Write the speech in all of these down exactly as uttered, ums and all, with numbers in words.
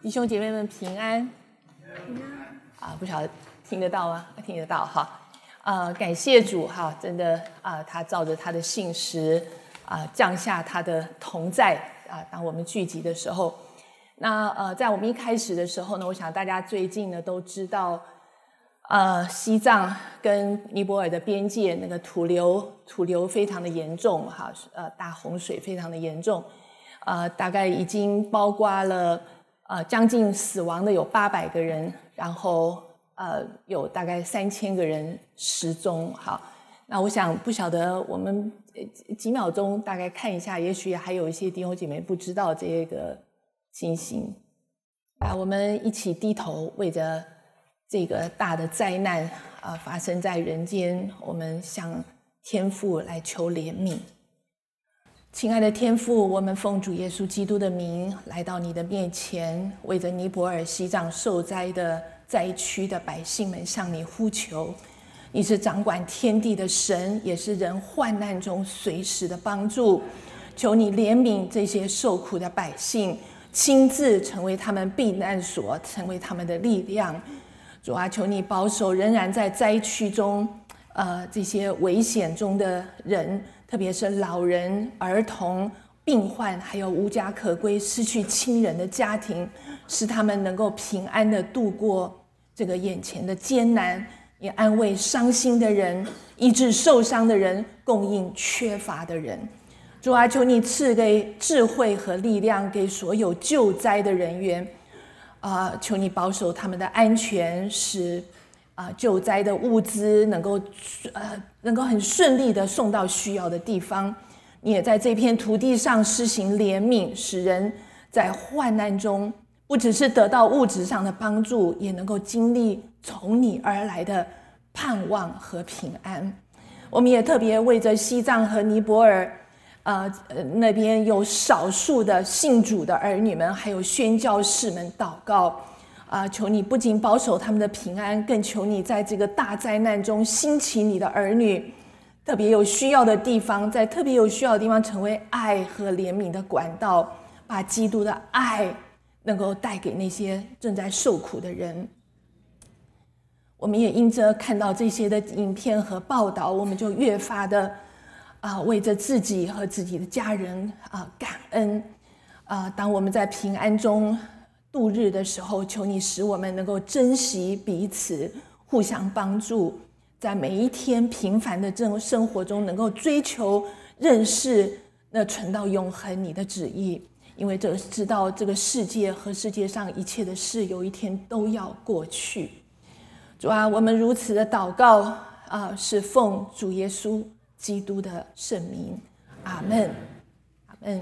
弟兄姐妹们平安。平安啊，不晓得听得到吗？听得到哈。呃，感谢主哈，真的啊，他照着他的信实啊，降下他的同在啊。当我们聚集的时候，那呃，在我们一开始的时候呢，我想大家最近呢都知道，呃，西藏跟尼泊尔的边界那个土流土流非常的严重哈，呃，大洪水非常的严重，呃，大概已经包括了呃将近死亡的有八百个人，然后呃有大概三千个人失踪。好，那我想不晓得我们几秒钟大概看一下，也许还有一些弟兄姐妹不知道这个情形啊，我们一起低头为着这个大的灾难啊、呃、发生在人间，我们向天父来求怜悯。亲爱的天父，我们奉主耶稣基督的名来到你的面前，为着尼泊尔西藏受灾的灾区的百姓们向你呼求。你是掌管天地的神，也是人患难中随时的帮助。求你怜悯这些受苦的百姓，亲自成为他们避难所，成为他们的力量。主啊，求你保守仍然在灾区中呃，这些危险中的人，特别是老人、儿童、病患，还有无家可归、失去亲人的家庭，使他们能够平安地度过这个眼前的艰难，也安慰伤心的人，医治受伤的人，供应缺乏的人。主啊，求你赐给智慧和力量给所有救灾的人员，啊、呃，求你保守他们的安全，使啊、呃，救灾的物资能够呃能够很顺利的送到需要的地方。你也在这片土地上施行怜悯，使人在患难中不只是得到物质上的帮助，也能够经历从你而来的盼望和平安。我们也特别为着西藏和尼泊尔呃那边有少数的信主的儿女们，还有宣教士们祷告。啊、呃，求你不仅保守他们的平安，更求你在这个大灾难中兴起你的儿女，特别有需要的地方，在特别有需要的地方成为爱和怜悯的管道，把基督的爱能够带给那些正在受苦的人。我们也因着看到这些的影片和报道，我们就越发的啊、呃，为着自己和自己的家人啊、呃、感恩啊、呃。当我们在平安中度日的时候，求你使我们能够珍惜彼此，互相帮助，在每一天平凡的这种生活中，能够追求认识那存到永恒你的旨意。因为这个知道这个世界和世界上一切的事，有一天都要过去。主啊，我们如此的祷告啊、呃，是奉主耶稣基督的圣名，阿们，阿们。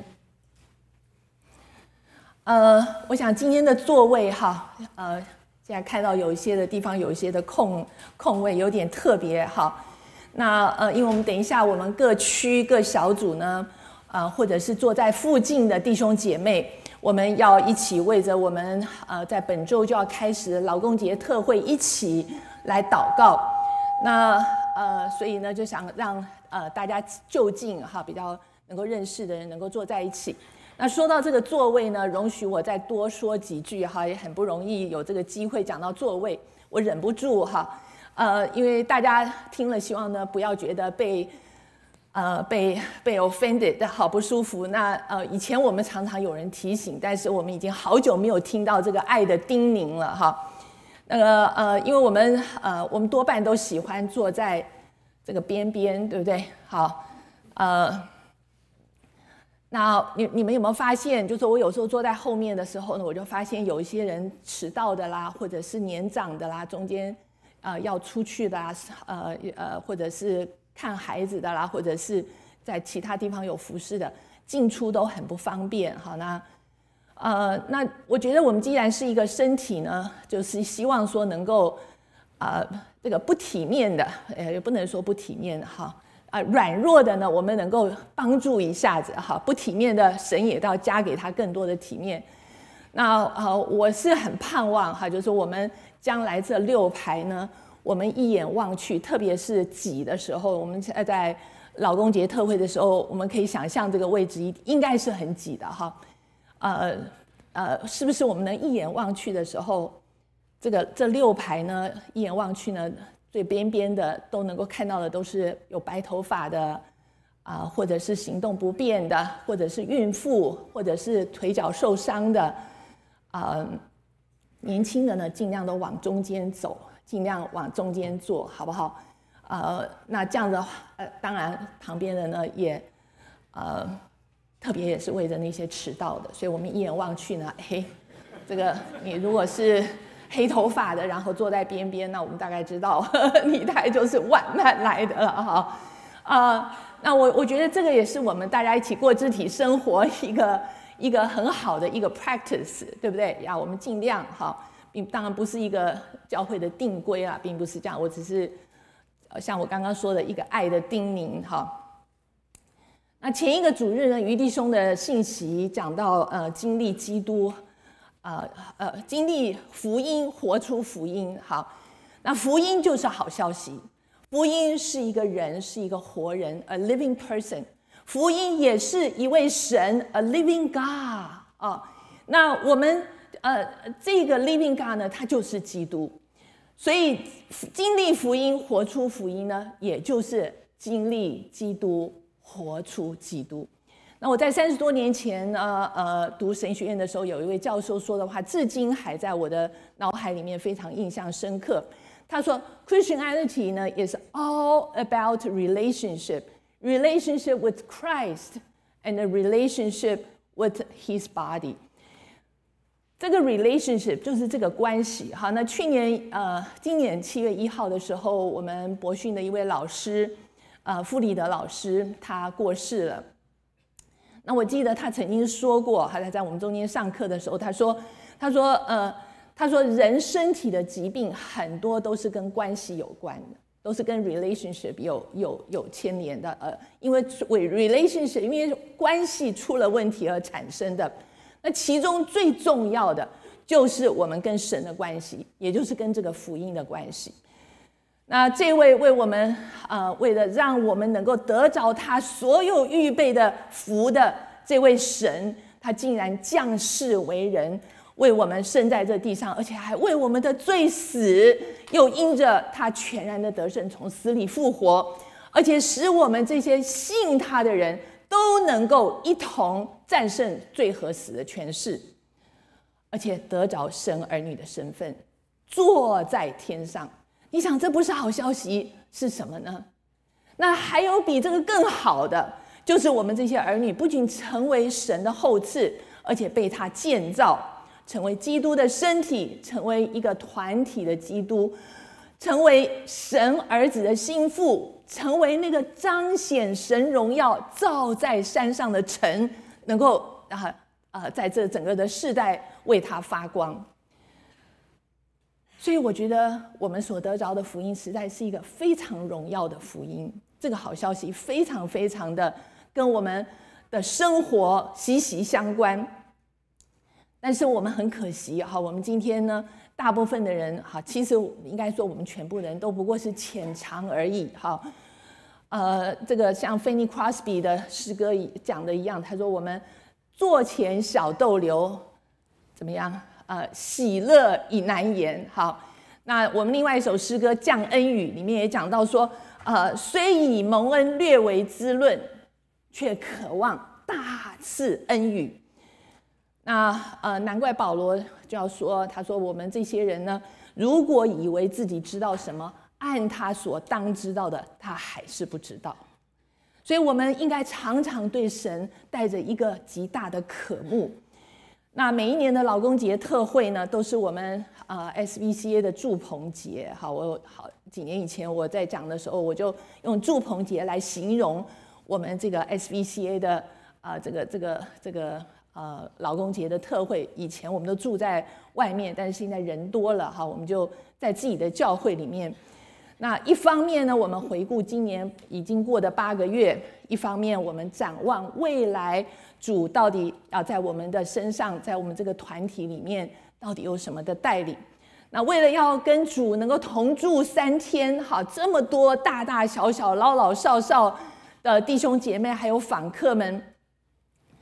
呃，我想今天的座位哈，呃，现在看到有一些的地方有一些的空空位，有点特别哈。那呃，因为我们等一下我们各区各小组呢，呃，或者是坐在附近的弟兄姐妹，我们要一起为着我们呃在本周就要开始的劳工节特会一起来祷告。那呃，所以呢，就想让呃大家就近哈，比较能够认识的人能够坐在一起。那说到这个座位呢，容许我再多说几句哈，也很不容易有这个机会讲到座位，我忍不住哈，呃，因为大家听了，希望呢不要觉得被呃被被 offended 的好不舒服。那呃以前我们常常有人提醒，但是我们已经好久没有听到这个爱的叮咛了哈。那个呃，因为我们呃我们多半都喜欢坐在这个边边，对不对？好，呃。那你你们有没有发现，就是我有时候坐在后面的时候呢，我就发现有一些人迟到的啦，或者是年长的啦，中间呃要出去的啦，呃呃或者是看孩子的啦，或者是在其他地方有服侍的，进出都很不方便。好，那呃那我觉得我们既然是一个身体呢，就是希望说能够呃这个不体面的，呃也不能说不体面哈。啊，软弱的呢，我们能够帮助一下子哈；不体面的，神也要加给他更多的体面。那呃，我是很盼望哈，就是我们将来这六排呢，我们一眼望去，特别是挤的时候，我们在劳工节特会的时候，我们可以想象这个位置应该是很挤的哈。呃， 呃，是不是我们能一眼望去的时候，这个这六排呢，一眼望去呢，最边边的都能够看到的都是有白头发的啊、呃，或者是行动不便的，或者是孕妇，或者是腿脚受伤的，啊、呃，年轻的呢，尽量都往中间走，尽量往中间坐，好不好？呃，那这样的话，呃，当然旁边的呢也，呃，特别也是为着那些迟到的，所以我们一眼望去呢，嘿，这个你如果是黑头发的，然后坐在边边，那我们大概知道呵呵你大概就是晚慢来的了哈。啊、呃，那我我觉得这个也是我们大家一起过肢体生活一个一个很好的一个 practice， 对不对？呀，我们尽量哈，并当然不是一个教会的定规啊，并不是这样，我只是。像我刚刚说的一个爱的叮咛哈。那前一个主日呢，余弟兄的信息讲到呃经历基督，呃呃经历福音，活出福音。好，那福音就是好消息，福音是一个人，是一个活人 ，a living person。福音也是一位神 ，a living God 啊、哦。那我们呃这个 living God 呢，他就是基督。所以经历福音活出福音呢，也就是经历基督活出基督。那我在三十多年前呃呃读神学院的时候，有一位教授说的话，至今还在我的脑海里面非常印象深刻。他说 Christianity 呢 is all about relationship, relationship with Christ and a relationship with His body。这个 relationship 就是这个关系。好，那去年呃，今年七月一号的时候，我们博训的一位老师，呃，傅立德老师，他过世了。那我记得他曾经说过，他在我们中间上课的时候，他说，他说，呃，他说人身体的疾病很多都是跟关系有关的，都是跟 relationship 有有有牵连的。呃，因为 relationship 因为关系出了问题而产生的。那其中最重要的就是我们跟神的关系，也就是跟这个福音的关系。那这位为我们呃，为了让我们能够得着他所有预备的福的这位神，他竟然降世为人，为我们生在这地上，而且还为我们的罪死，又因着他全然的得胜从死里复活，而且使我们这些信他的人都能够一同战胜罪和死的权势，而且得着神儿女的身份，坐在天上。你想这不是好消息是什么呢？那还有比这个更好的，就是我们这些儿女不仅成为神的后嗣，而且被他建造，成为基督的身体，成为一个团体的基督，成为神儿子的心腹，成为那个彰显神荣耀照在山上的城，能够啊呃在这整个的世代为他发光。所以我觉得我们所得着的福音实在是一个非常荣耀的福音，这个好消息非常非常的跟我们的生活息息相关。但是我们很可惜哈，我们今天呢，大部分的人哈，其实应该说我们全部人都不过是浅尝而已哈。呃，这个像 Fanny Crosby 的诗歌讲的一样，他说我们座前小逗留，怎么样？呃，喜乐已难言。好，那我们另外一首诗歌《降恩语》里面也讲到说，呃，虽以蒙恩略为滋润，却渴望大赐恩雨。那呃，难怪保罗就要说，他说我们这些人呢，如果以为自己知道什么，按他所当知道的，他还是不知道。所以我们应该常常对神带着一个极大的渴慕。那每一年的劳工节特会呢，都是我们呃 S V C A 的祝棚节。好，我好几年以前我在讲的时候，我就用祝棚节来形容我们这个 S V C A 的啊、呃、这个这个这个呃劳工节的特会。以前我们都住在外面，但是现在人多了哈，我们就在自己的教会里面。那一方面呢，我们回顾今年已经过的八个月；一方面我们展望未来，主到底要在我们的身上，在我们这个团体里面到底有什么的带领。那为了要跟主能够同住三天，好，这么多大大小小老老少少的弟兄姐妹还有访客们，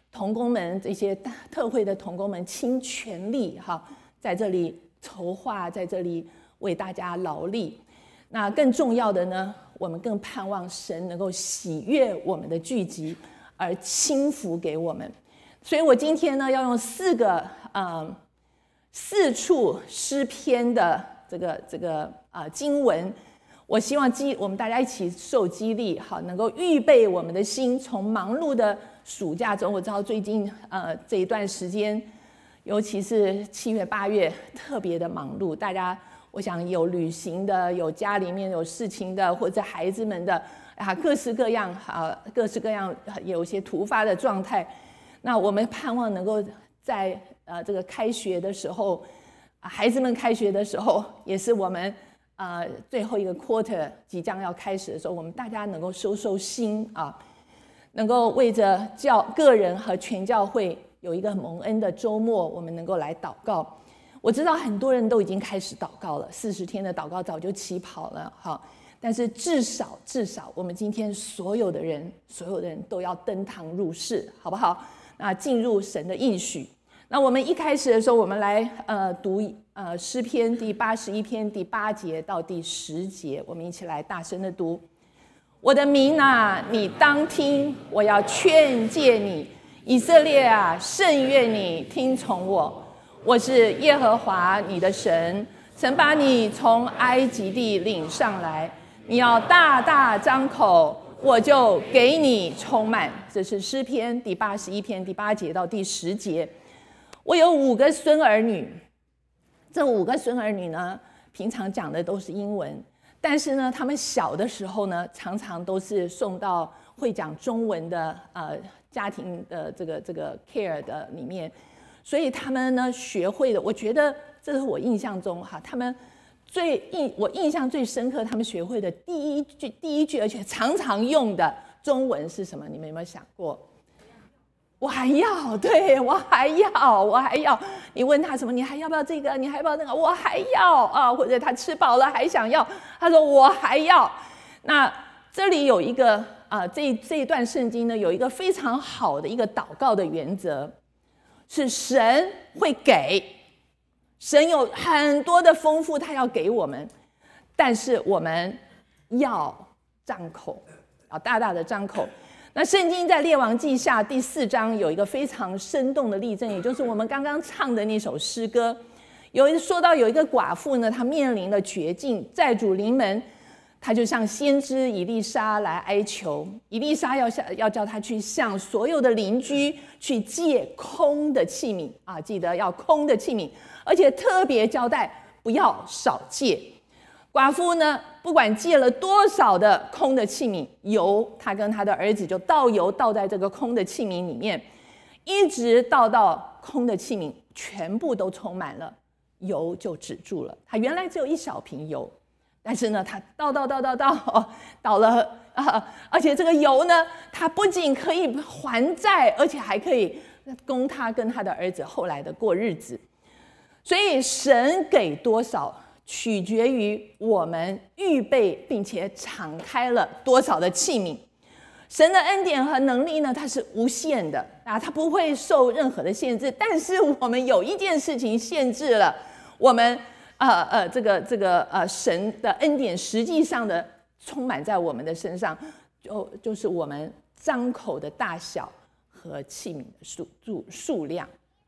同工们这些特会的同工们倾全力哈，在这里筹划，在这里为大家劳力。那更重要的呢，我们更盼望神能够喜悦我们的聚集，而倾福给我们。所以我今天呢，要用四个呃四处诗篇的这个这个呃经文，我希望激我们大家一起受激励，好，能够预备我们的心，从忙碌的暑假中，我知道最近呃这一段时间，尤其是七月八月特别的忙碌，大家我想有旅行的，有家里面有事情的，或者孩子们的啊，各式各样啊，各式各样有一些突发的状态。那我们盼望能够在呃这个开学的时候，啊，孩子们开学的时候，也是我们呃最后一个 quarter 即将要开始的时候，我们大家能够收收心啊，能够为着教个人和全教会有一个蒙恩的周末，我们能够来祷告。我知道很多人都已经开始祷告了，四十天的祷告早就起跑了哈。但是至少至少，我们今天所有的人，所有的人都要登堂入室，好不好？那进入神的应许。那我们一开始的时候，我们来呃读呃诗篇第八十一篇第八节到第十节，我们一起来大声的读。我的民啊，你当听，我要劝诫你；以色列啊，甚愿你听从我。我是耶和华你的神，曾把你从埃及地领上来。你要大大张口，我就给你充满。这是诗篇第八十一篇第八节到第十节。我有五个孙儿女，这五个孙儿女呢，平常讲的都是英文，但是呢，他们小的时候呢，常常都是送到会讲中文的呃家庭的这个这个 care 的里面，所以他们呢学会的，我觉得这是我印象中哈，他们最印我印象最深刻，他们学会的第一句第一句，而且常常用的中文是什么？你们有没有想过？我还要，对，我还要，我还要。你问他什么？你还要不要这个？你还要不要那个？我还要啊！或者他吃饱了还想要，他说我还要。那这里有一个啊、呃，这这一段圣经呢，有一个非常好的一个祷告的原则，是神会给，神有很多的丰富，他要给我们，但是我们要张口，要大大的张口。那圣经在列王记下第四章有一个非常生动的例证，也就是我们刚刚唱的那首诗歌。有一说到有一个寡妇呢，她面临了绝境，债主临门，她就向先知以利沙来哀求。以利沙要要叫她去向所有的邻居去借空的器皿啊，记得要空的器皿，而且特别交代不要少借。寡妇呢，不管借了多少的空的器皿，油，她跟她的儿子就倒油倒在这个空的器皿里面，一直倒到空的器皿全部都充满了，油就止住了。她原来只有一小瓶油，但是呢，她倒倒倒倒倒，哦、倒了啊！而且这个油呢，她不仅可以还债，而且还可以供她跟她的儿子后来的过日子。所以神给多少，取决于我们预备并且敞开了多少的器皿。神的恩典和能力呢，它是无限的啊，它不会受任何的限制。但是我们有一件事情限制了我们，呃呃，这个这个呃神的恩典实际上的充满在我们的身上，就就是我们张口的大小和器皿的数数数量。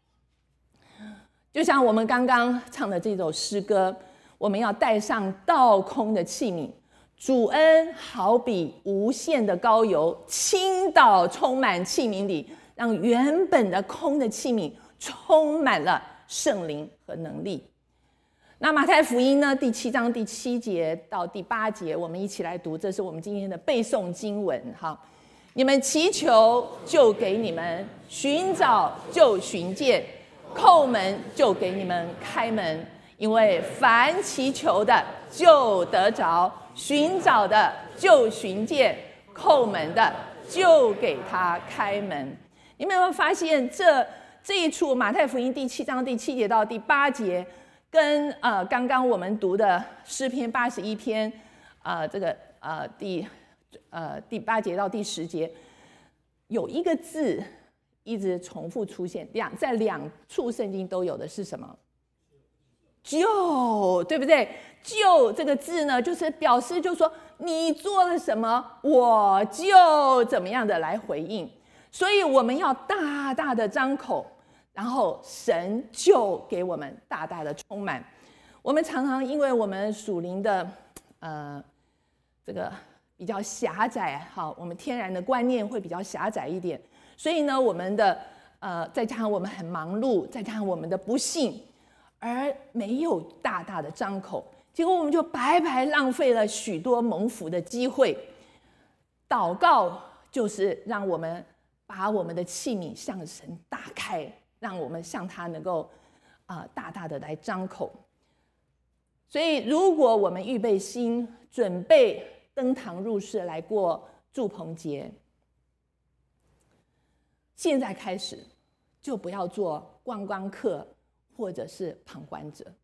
就像我们刚刚唱的这首诗歌。我们要带上倒空的器皿，主恩好比无限的膏油，倾倒充满器皿里，让原本的空的器皿充满了圣灵和能力。那马太福音呢，第七章第七节到第八节，我们一起来读，这是我们今天的背诵经文哈。你们祈求，就给你们；寻找，就寻见；叩门，就给你们开门。因为凡祈求的就得着，寻找的就寻见，叩门的就给他开门。你们有没有发现这这一处马太福音第七章第七节到第八节，跟呃刚刚我们读的诗篇八十一篇，呃这个呃第呃第八节到第十节，有一个字一直重复出现，两在两处圣经都有的是什么？就，对不对？就这个字呢，就是表示，就说你做了什么，我就怎么样的来回应。所以我们要大大的张口，然后神就给我们大大的充满。我们常常因为我们属灵的呃这个比较狭窄，好，我们天然的观念会比较狭窄一点，所以呢，我们的呃再加上我们很忙碌，再加上我们的不信，而没有大大的张口，结果我们就白白浪费了许多蒙福的机会。祷告就是让我们把我们的器皿向神打开，让我们向他能够呃大大的来张口。所以如果我们预备心，准备登堂入室来过住棚节，现在开始就不要做观光客或者是旁观者，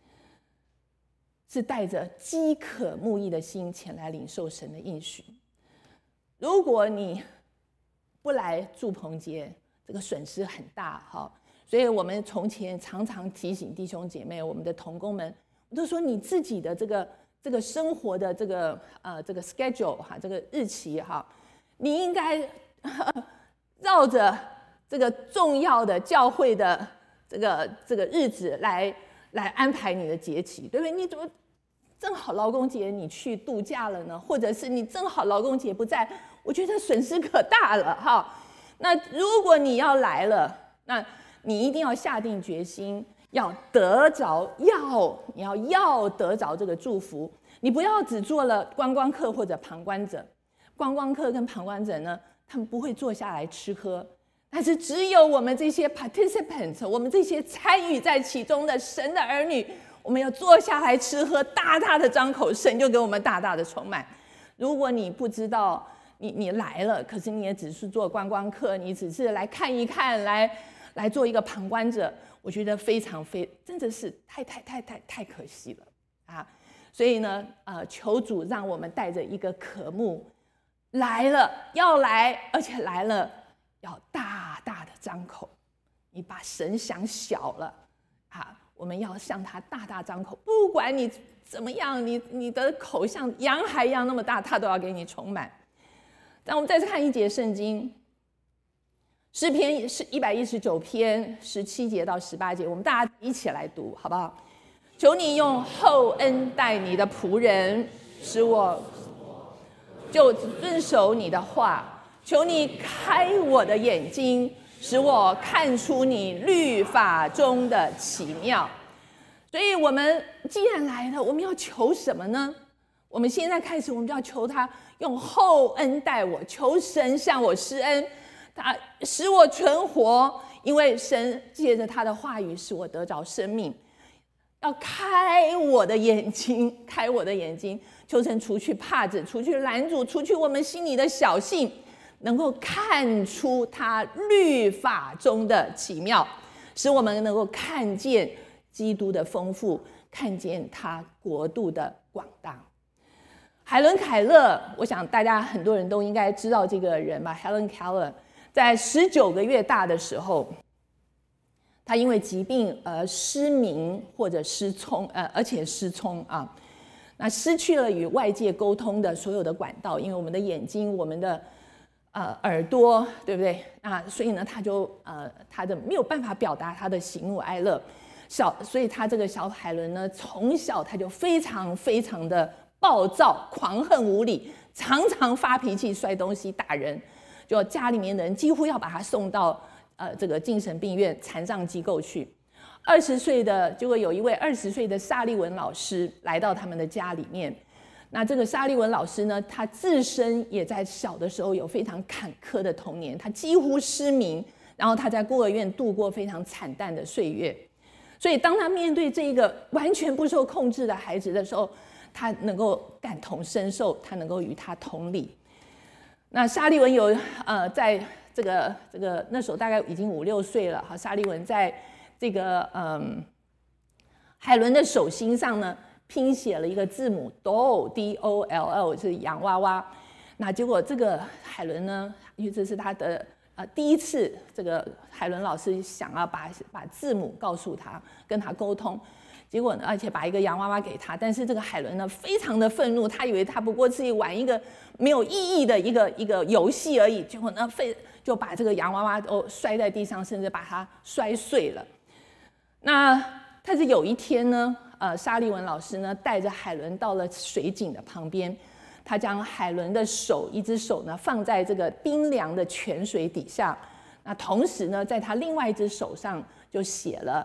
是带着饥渴慕义的心前来领受神的应许。如果你不来住棚节，这个损失很大哈。所以我们从前常常提醒弟兄姐妹，我们的同工们，我都说你自己的这个这个生活的这个呃这个 schedule 哈，这个日期哈，你应该绕着这个重要的教会的这个这个日子来来安排你的节期，对不对？你怎么正好劳工节你去度假了呢？或者是你正好劳工节不在，我觉得损失可大了哈。那如果你要来了，那你一定要下定决心，要得着，要你要要得着这个祝福。你不要只做了观光客或者旁观者。观光客跟旁观者呢，他们不会坐下来吃喝，但是只有我们这些 participants， 我们这些参与在其中的神的儿女，我们要坐下来吃喝，大大的张口，神就给我们大大的充满。如果你不知道你你来了，可是你也只是做观光客，你只是来看一看，来来做一个旁观者，我觉得非常非真的是太太太太太可惜了啊！所以呢，呃，求主让我们带着一个渴慕来了，要来，而且来了要大大的张口。你把神想小了啊，我们要向他大大张口，不管你怎么样，你你的口像洋海一样那么大，他都要给你充满。但我们再次看一节圣经，诗篇是一百一十九篇十七节到十八节，我们大家一起来读，好不好？求你用厚恩待你的仆人，使我就遵守你的话。求你开我的眼睛，使我看出你律法中的奇妙。所以我们既然来了，我们要求什么呢？我们现在开始，我们就要求他用厚恩待我，求神向我施恩，他使我存活，因为神借着他的话语使我得着生命。要开我的眼睛，开我的眼睛，求神除去帕子，除去拦阻，除去我们心里的小性，能够看出他律法中的奇妙，使我们能够看见基督的丰富，看见他国度的广大。海伦·凯勒，我想大家很多人都应该知道这个人吧 Helen Keller 在十九个月大的时候，他因为疾病而失明或者失聪，呃，而且失聪啊，那失去了与外界沟通的所有的管道，因为我们的眼睛、我们的呃耳朵，对不对？那所以呢，他就呃他的没有办法表达他的喜怒哀乐，小，所以他这个小海伦呢，从小他就非常非常的暴躁、狂横无理，常常发脾气、摔东西、打人，就家里面的人几乎要把他送到呃这个精神病院、残障机构去。二十岁的，结果有一位二十岁的沙利文老师来到他们的家里面。那这个沙利文老师呢，他自身也在小的时候有非常坎坷的童年，他几乎失明，然后他在孤儿院度过非常惨淡的岁月。所以当他面对这个完全不受控制的孩子的时候，他能够感同身受，他能够与他同理。那沙利文有呃，在这个这个那时候大概已经五六岁了哈，沙利文在这个嗯海伦的手心上呢拼写了一个字母 doll D O L L 是洋娃娃。那结果这个海伦呢，因为这是他的呃，第一次这个海伦老师想要把把字母告诉他，跟他沟通，结果呢，而且把一个洋娃娃给他，但是这个海伦呢非常的愤怒，他以为他不过是玩一个没有意义的一个一个游戏而已，结果呢非就把这个洋娃娃都摔在地上，甚至把它摔碎了。那但是有一天呢，呃，沙利文老师呢带着海伦到了水井的旁边。他将海伦的手，一只手呢放在这个冰凉的泉水底下，那同时呢，在他另外一只手上就写了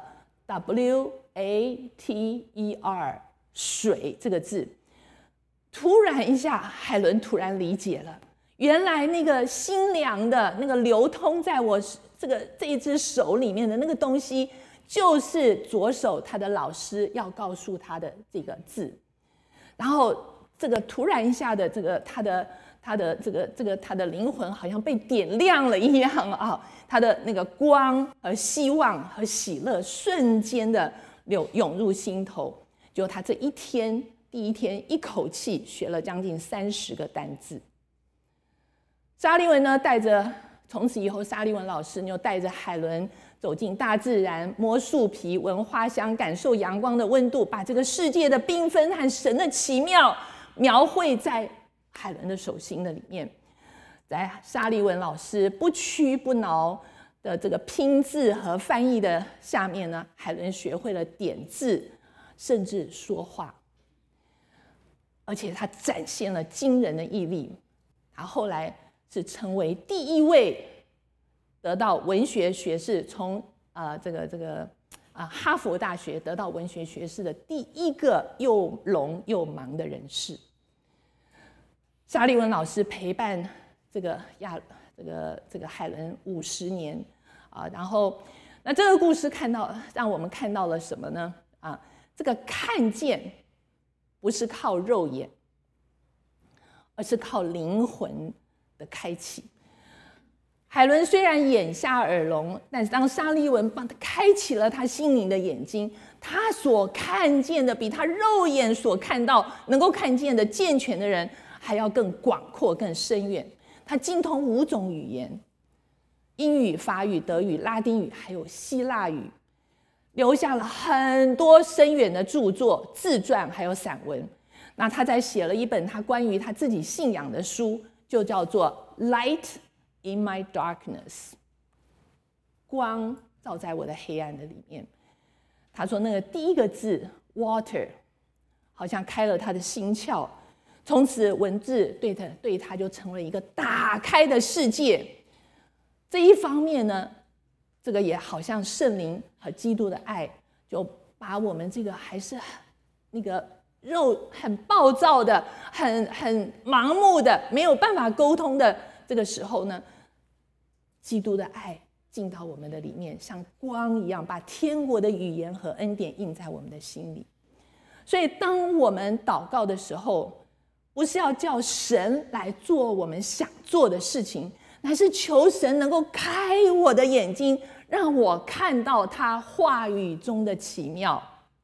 W A T E R 水这个字。突然一下，海伦突然理解了，原来那个清凉的那个流通在我这个这一只手里面的那个东西，就是左手他的老师要告诉他的这个字，然后。这个突然一下的这个他的他的这个这个他的灵魂好像被点亮了一样啊，他的那个光和希望和喜乐瞬间的流涌入心头。就他这一天第一天一口气学了将近三十个单字。沙利文呢带着从此以后，沙利文老师就带着海伦走进大自然，摸树皮，闻花香，感受阳光的温度，把这个世界的缤纷和神的奇妙描绘在海伦的手心的里面。在沙利文老师不屈不挠的这个拼字和翻译的下面呢，海伦学会了点字，甚至说话，而且他展现了惊人的毅力。他后来是成为第一位得到文学学士，从呃这个这个啊，哈佛大学得到文学学士的第一个又聋又盲的人士。沙利文老师陪伴这个亚这个这个海伦五十年啊，然后那这个故事看到让我们看到了什么呢？啊，这个看见不是靠肉眼，而是靠灵魂的开启。海伦虽然眼瞎耳聋，但是当沙利文帮他开启了他心灵的眼睛，他所看见的比他肉眼所看到能够看见的健全的人还要更广阔、更深远。他精通五种语言：英语、法语、德语、拉丁语，还有希腊语，留下了很多深远的著作、自传还有散文。那他在写了一本他关于他自己信仰的书，就叫做《Light in my darkness》，光照在我的黑暗的里面。他说那个第一个字 water 好像开了他的心窍，从此文字对他对他就成为一个打开的世界。这一方面呢，这个也好像圣灵和基督的爱，就把我们这个还是那个肉很暴躁的、很很盲目的、没有办法沟通的这个时候呢，基督的爱进到我们的里面，像光一样，把天国的语言和恩典印在我们的心里。所以当我们祷告的时候，不是要叫神来做我们想做的事情，乃是求神能够开我的眼睛，让我看到他话语中的奇妙。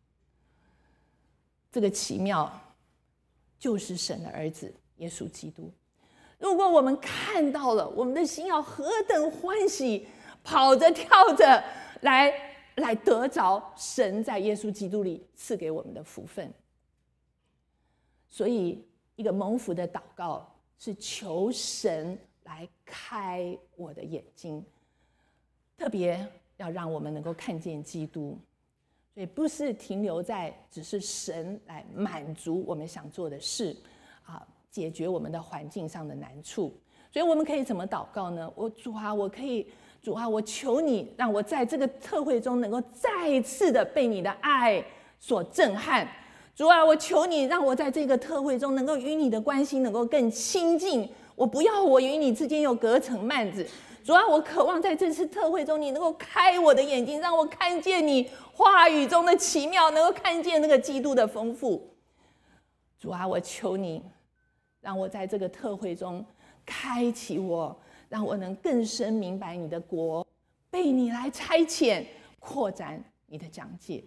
这个奇妙就是神的儿子耶稣基督。如果我们看到了，我们的心要何等欢喜，跑着跳着来来得着神在耶稣基督里赐给我们的福分。所以一个蒙福的祷告是求神来开我的眼睛，特别要让我们能够看见基督。所以不是停留在只是神来满足我们想做的事啊，解决我们的环境上的难处。所以我们可以怎么祷告呢？我主啊，我可以主啊，我求你让我在这个特会中能够再一次的被你的爱所震撼。主啊，我求你让我在这个特会中能够与你的关系能够更亲近。我不要我与你之间有隔层幔子。主啊，我渴望在这次特会中你能够开我的眼睛，让我看见你话语中的奇妙，能够看见那个基督的丰富。主啊，我求你让我在这个特会中开启我，让我能更深明白你的国，被你来差遣扩展你的讲解。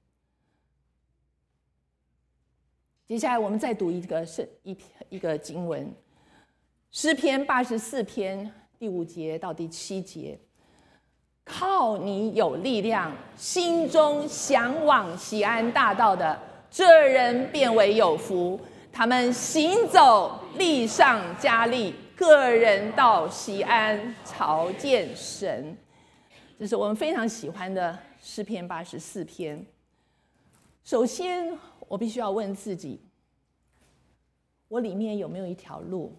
接下来我们再读一个一一个经文，诗篇八十四篇第五节到第七节，靠你有力量，心中向往锡安大道的，这人便为有福。他们行走，力上加力，个人到锡安朝见神。这是我们非常喜欢的诗篇八十四篇。首先，我必须要问自己，我里面有没有一条路？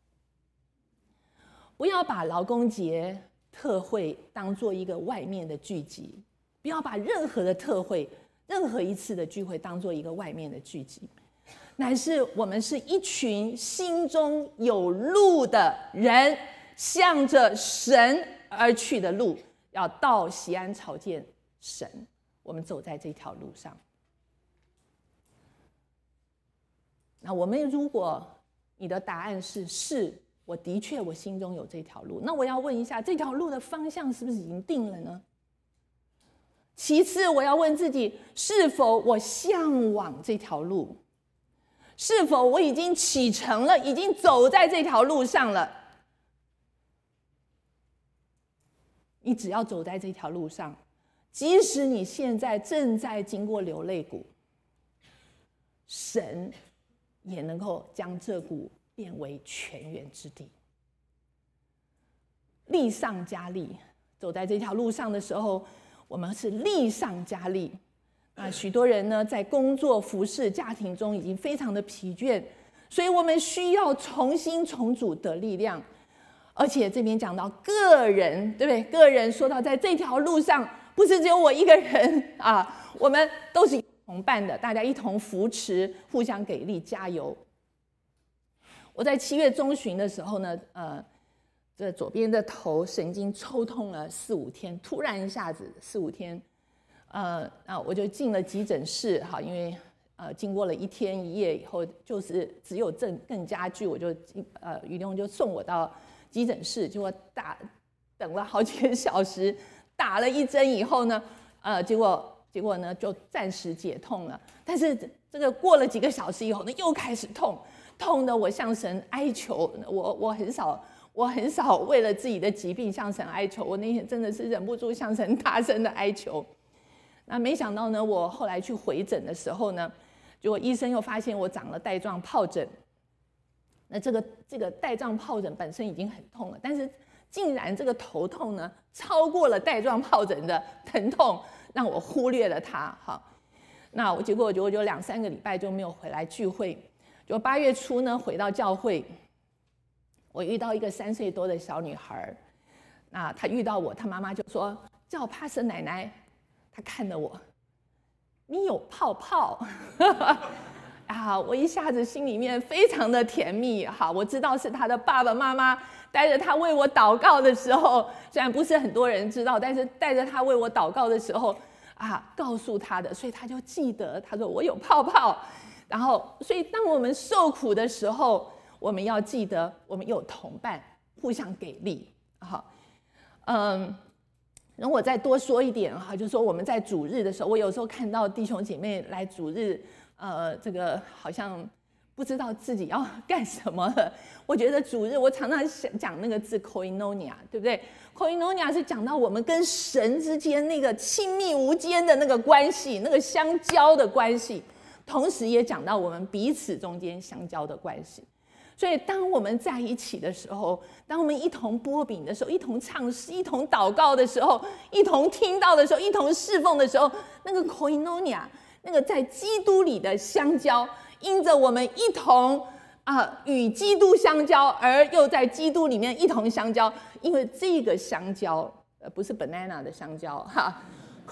不要把劳工节特会当做一个外面的聚集，不要把任何的特会、任何一次的聚会当做一个外面的聚集，乃是我们是一群心中有路的人，向着神而去的路，要到锡安朝见神。我们走在这条路上。那我们如果你的答案是是，我的确我心中有这条路，那我要问一下，这条路的方向是不是已经定了呢？其次，我要问自己，是否我向往这条路？是否我已经启程了，已经走在这条路上了？你只要走在这条路上，即使你现在正在经过流泪谷，神也能够将这谷变为泉源之地。力上加力，走在这条路上的时候，我们是力上加力。啊，许多人呢在工作、服事、家庭中已经非常的疲倦，所以我们需要重新从主得力量。而且这边讲到个人，对不对？个人说到在这条路上，不是只有我一个人啊，我们都是同伴的，大家一同扶持，互相给力，加油。我在七月中旬的时候呢，呃，这左边的头神经抽痛了四五天，突然一下子四五天，呃，那我就进了急诊室，哈，因为呃经过了一天一夜以后，就是只有症更加剧，我就呃于龙就送我到急诊室，结果打等了好几个小时，打了一针以后呢，呃，结果结果呢就暂时解痛了，但是这个过了几个小时以后呢，又开始痛，痛得我向神哀求，我我很少我很少为了自己的疾病向神哀求，我那天真的是忍不住向神大声的哀求。那没想到呢，我后来去回诊的时候呢，结果医生又发现我长了带状疱疹。那这个这个带状疱疹本身已经很痛了，但是竟然这个头痛呢超过了带状疱疹的疼痛，让我忽略了它。哈，那我结果我就就两三个礼拜就没有回来聚会。就八月初呢回到教会，我遇到一个三岁多的小女孩，那她遇到我，她妈妈就说叫帕斯奶奶，她看着我，你有泡泡。啊，我一下子心里面非常的甜蜜。好，我知道是他的爸爸妈妈带着他为我祷告的时候，虽然不是很多人知道，但是带着他为我祷告的时候啊，告诉他的，所以他就记得，他说我有泡泡。然后，所以当我们受苦的时候，我们要记得我们有同伴，互相给力。好，嗯，然后我再多说一点哈，就是说我们在主日的时候，我有时候看到弟兄姐妹来主日。呃，这个好像不知道自己要干什么了。我觉得主日，我常常讲那个字 koinonia， 对不对？ koinonia 是讲到我们跟神之间那个亲密无间的那个关系，那个相交的关系，同时也讲到我们彼此中间相交的关系。所以当我们在一起的时候，当我们一同擘饼的时候，一同唱诗，一同祷告的时候，一同听到的时候，一同侍奉的时候，那个 koinonia，那个在基督里的相交，因着我们一同啊与基督相交，而又在基督里面一同相交，因为这个相交，呃，不是 banana 的香蕉哈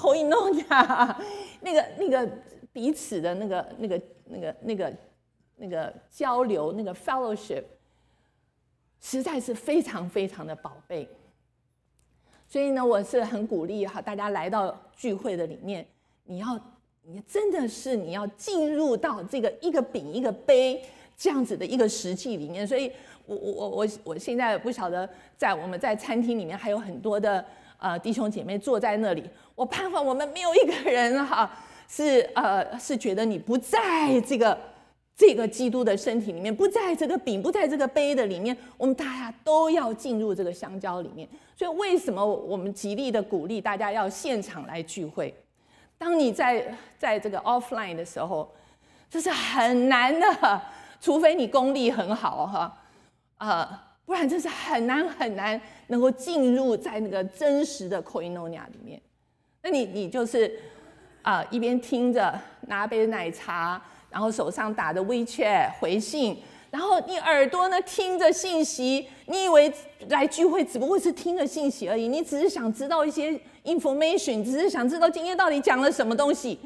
，koinonia 那个那个彼此的那个那个那个那个那个交流，那个 fellowship， 实在是非常非常的宝贝。所以呢，我是很鼓励哈大家来到聚会的里面，你要。你真的是你要进入到这个一个饼一个杯这样子的一个实际里面，所以我我我我现在不晓得在我们在餐厅里面还有很多的呃弟兄姐妹坐在那里，我盼望我们没有一个人哈是呃是觉得你不在这个这个基督的身体里面，不在这个饼，不在这个杯的里面，我们大家都要进入这个香蕉里面。所以为什么我们极力的鼓励大家要现场来聚会？当你在在这个 offline 的时候，这是很难的，除非你功力很好哈，呃，不然这是很难很难能够进入在那个真实的 koinonia 里面。那你你就是啊、呃、一边听着，拿杯奶茶，然后手上打着 WeChat 回信，然后你耳朵呢听着信息，你以为来聚会只不过是听着信息而已，你只是想知道一些 information， 只是想知道今天到底讲了什么东西。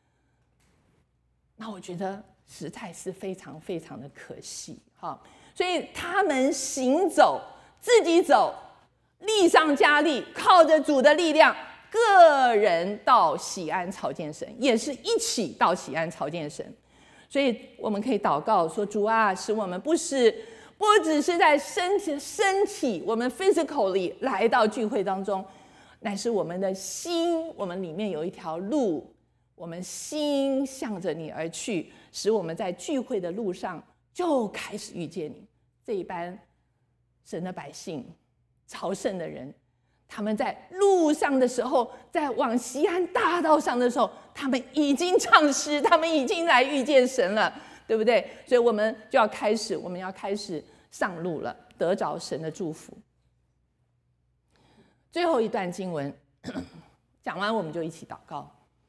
那我觉得实在是非常非常的可惜，哈。所以他们行走，自己走，力上加力，靠着主的力量，个人到喜安朝见神，也是一起到喜安朝见神。所以我们可以祷告说：主啊，使我们不是不只是在身体身体我们 physically 来到聚会当中，乃是我们的心，我们里面有一条路，我们心向着你而去，使我们在聚会的路上就开始遇见你。这一班神的百姓，朝圣的人，他们在路上的时候，在往西安大道上的时候，他们已经唱诗，他们已经来遇见神了，对不对？所以我们就要开始，我们要开始上路了，得着神的祝福。最后一段经文讲完，我们就一起祷告。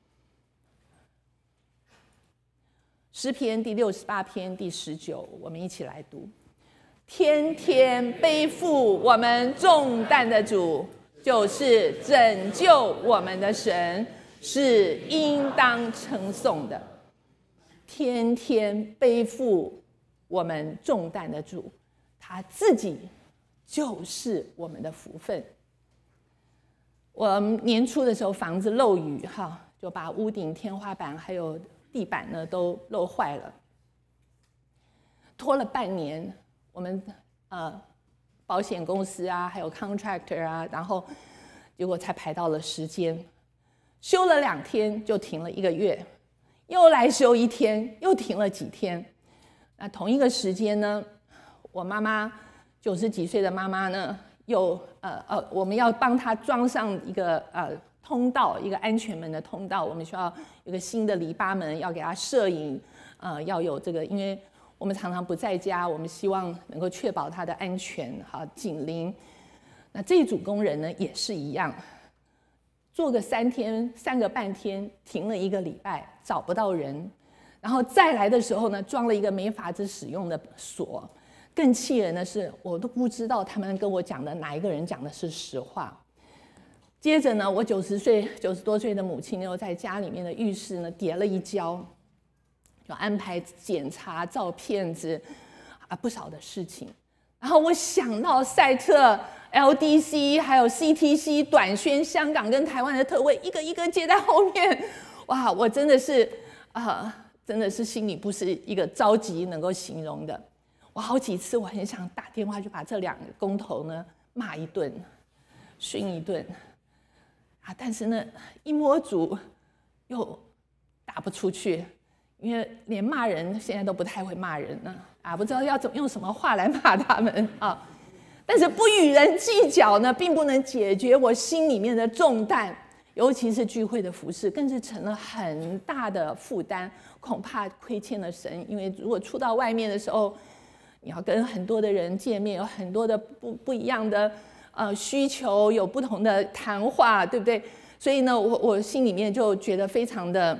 诗篇第六十八篇第十九，我们一起来读：天天背负我们重担的主，就是拯救我们的神，是应当称颂的。天天背负我们重担的主，他自己就是我们的福分。我年初的时候房子漏雨哈，就把屋顶、天花板还有地板呢都漏坏了，拖了半年，我们呃保险公司啊，还有 contractor 啊，然后结果才排到了时间，修了两天就停了一个月，又来修一天，又停了几天。那同一个时间呢，我妈妈九十几岁的妈妈呢，又呃呃，我们要帮她装上一个呃通道，一个安全门的通道，我们需要有个新的篱笆门，要给她摄影，呃，要有这个，因为我们常常不在家，我们希望能够确保她的安全，好紧邻。那这一组工人呢也是一样，做个三天、三个半天，停了一个礼拜，找不到人，然后再来的时候呢，装了一个没法子使用的锁。更气人的是，我都不知道他们跟我讲的哪一个人讲的是实话。接着呢，我九十岁、九十多岁的母亲又在家里面的浴室呢跌了一跤，就安排检查、照片子啊，不少的事情。然后我想到赛特、L D C 还有 C T C 短宣，香港跟台湾的特会一个一个接在后面，哇，我真的是啊、呃，真的是心里不是一个着急能够形容的。我好几次我很想打电话就把这两个工头呢骂一顿，训一顿啊，但是呢一摸主又打不出去，因为连骂人现在都不太会骂人了啊，不知道要怎么用什么话来骂他们啊。但是不与人计较呢，并不能解决我心里面的重担，尤其是聚会的服事，更是成了很大的负担，恐怕亏欠了神。因为如果出到外面的时候，你要跟很多的人见面，有很多的不不一样的呃需求，有不同的谈话，对不对？所以呢，我我心里面就觉得非常的，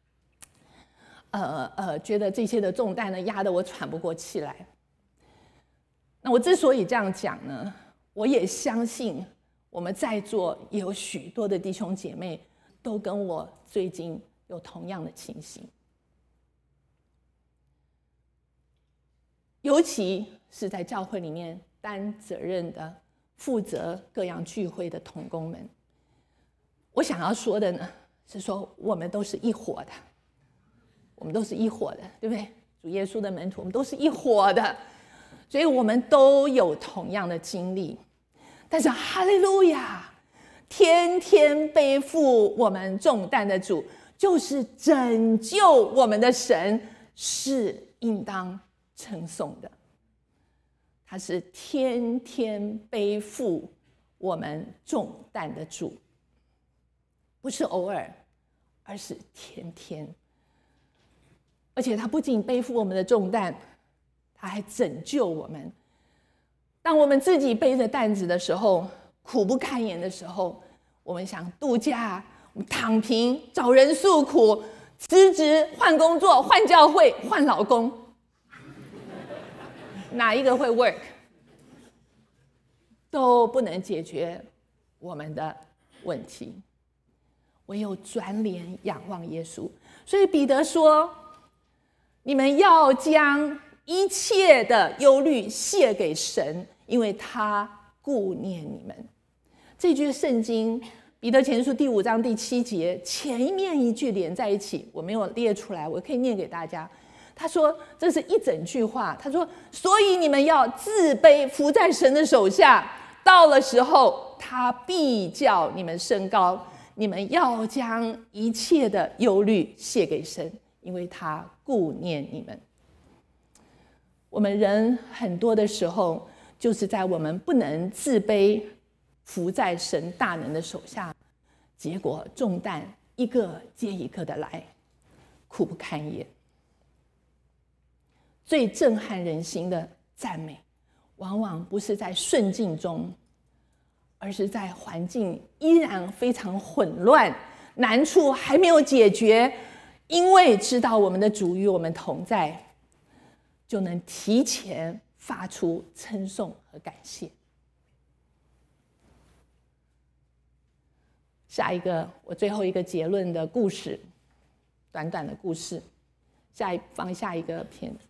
呃呃，觉得这些的重担呢压得我喘不过气来。那我之所以这样讲呢，我也相信我们在座也有许多的弟兄姐妹都跟我最近有同样的情形。尤其是在教会里面担责任的、负责各样聚会的同工们，我想要说的呢，是说我们都是一伙的，我们都是一伙的，对不对？主耶稣的门徒，我们都是一伙的，所以我们都有同样的经历。但是哈利路亚，天天背负我们重担的主，就是拯救我们的神，是应当称颂的。他是天天背负我们重担的主，不是偶尔，而是天天。而且他不仅背负我们的重担，他还拯救我们。当我们自己背着担子的时候，苦不堪言的时候，我们想度假，我们躺平，找人诉苦，辞职，换工作，换教会，换老公，哪一个会 work？ 都不能解决我们的问题，唯有转脸仰望耶稣。所以彼得说，你们要将一切的忧虑卸给神，因为他顾念你们。这句圣经彼得前书第五章第七节，前一面一句连在一起，我没有列出来，我可以念给大家。他说这是一整句话，他说所以你们要自卑，伏在神的手下，到了时候他必叫你们升高。你们要将一切的忧虑卸给神，因为他顾念你们。我们人很多的时候，就是在我们不能自卑，伏在神大能的手下，结果重担一个接一个的来，苦不堪言。最震撼人心的赞美，往往不是在顺境中，而是在环境依然非常混乱，难处还没有解决，因为知道我们的主与我们同在，就能提前发出称颂和感谢。下一个，我最后一个结论的故事，短短的故事，下一放下一个片子。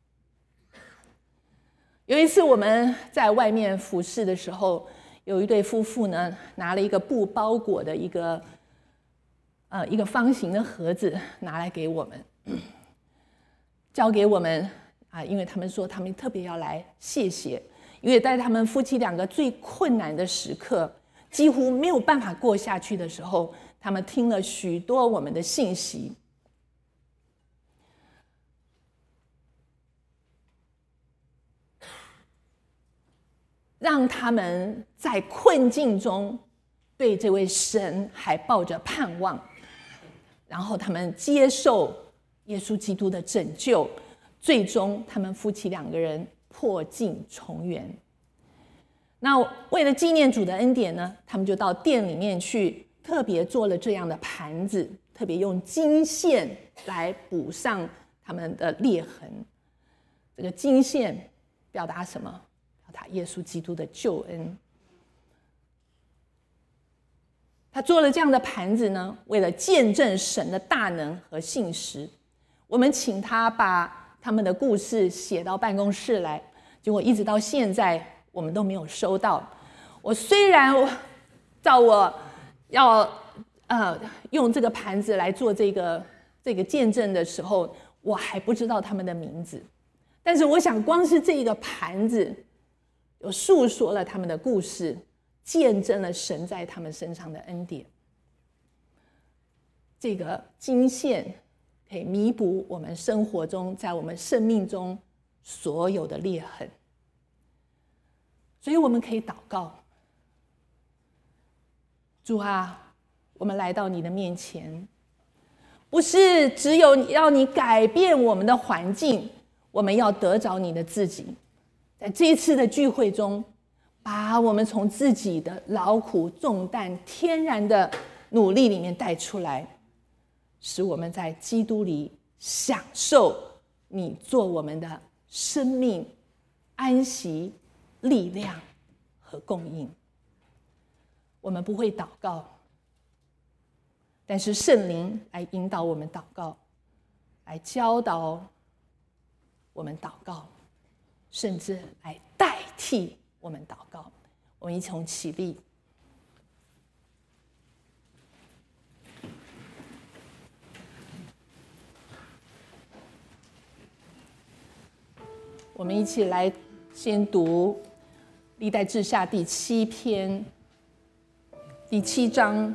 有一次我们在外面服侍的时候，有一对夫妇呢，拿了一个布包裹的一个呃一个方形的盒子拿来给我们，交给我们啊，因为他们说他们特别要来谢谢，因为在他们夫妻两个最困难的时刻，几乎没有办法过下去的时候，他们听了许多我们的信息。让他们在困境中对这位神还抱着盼望，然后他们接受耶稣基督的拯救，最终他们夫妻两个人破镜重圆。那为了纪念主的恩典呢，他们就到店里面去特别做了这样的盘子，特别用金线来补上他们的裂痕。这个金线表达什么？他耶稣基督的救恩。他做了这样的盘子呢，为了见证神的大能和信实。我们请他把他们的故事写到办公室来，结果一直到现在我们都没有收到。我虽然我照我要呃用这个盘子来做这个这个见证的时候，我还不知道他们的名字，但是我想光是这个盘子有诉说了他们的故事，见证了神在他们身上的恩典。这个金线可以弥补我们生活中，在我们生命中所有的裂痕，所以我们可以祷告：主啊，我们来到你的面前，不是只有要你改变我们的环境，我们要得着你的自己。在这一次的聚会中，把我们从自己的劳苦重担、天然的努力里面带出来，使我们在基督里享受你做我们的生命、安息、力量和供应。我们不会祷告，但是圣灵来引导我们祷告，来教导我们祷告，甚至来代替我们祷告。我们一同起立。我们一起来先读历代志下第七篇第七章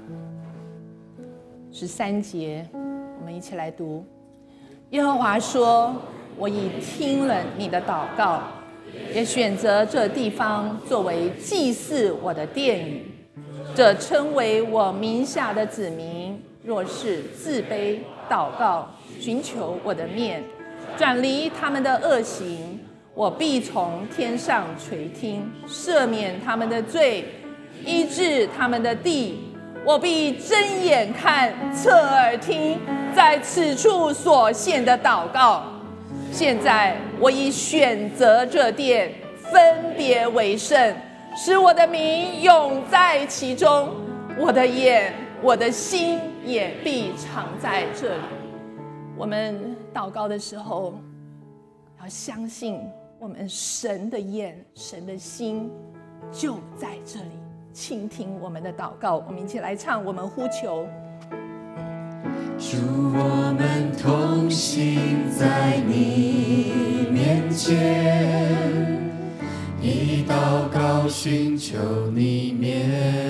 十三节，我们一起来读。耶和华说： 我已听了你的祷告，也选择这地方作为祭祀我的殿宇。这称为我名下的子民，若是自卑祷告，寻求我的面，转离他们的恶行，我必从天上垂听，赦免他们的罪，医治他们的地。我必睁眼看，侧耳听，在此处所献的祷告。现在我已选择这殿，分别为圣，使我的名永在其中。我的眼，我的心也必常在这里。我们祷告的时候，要相信我们神的眼、神的心就在这里，倾听我们的祷告。我们一起来唱，我们呼求。 主，我们同行在你面前，以祷告寻求你面。